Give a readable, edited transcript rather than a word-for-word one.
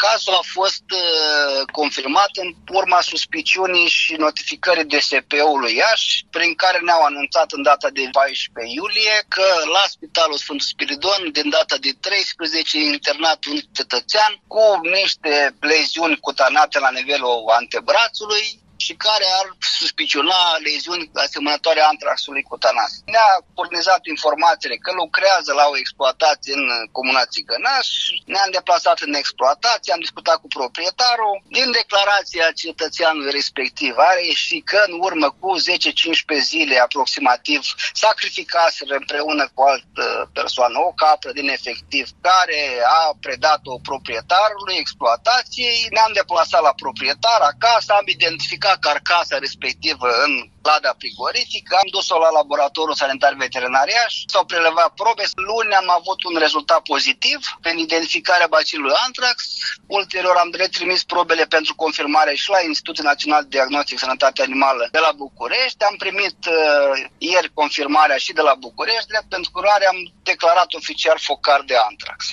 Cazul a fost confirmat în urma suspiciunii și notificării DSP-ului Iași, prin care ne-au anunțat în data de 14 iulie că la Spitalul Sfântul Spiridon, din data de 13, internat un cetățean cu niște leziuni cutanate la nivelul antebrațului și care ar suspiciona leziuni asemănătoare antraxului cutanas. Ne-a furnizat informațiile că lucrează la o exploatație în comuna Țigănaș, ne-am deplasat în exploatație, am discutat cu proprietarul. Din declarația cetățeanului respectiv are și că în urmă cu 10-15 zile aproximativ sacrificaseră împreună cu altă persoană o capră din efectiv care a predat-o proprietarului exploatației. Ne-am deplasat la proprietar acasă, am identificat carcasa respectivă în lada frigorifică, am dus-o la laboratorul sanitar veterinar Iași, s-au prelevat probe. Luni am avut un rezultat pozitiv prin identificarea bacilului antrax. Ulterior am retrimis probele pentru confirmare și la Institutul Național de Diagnostic Sănătate Animală de la București. Am primit ieri confirmarea și de la București, drept pentru care am declarat oficial focar de antrax.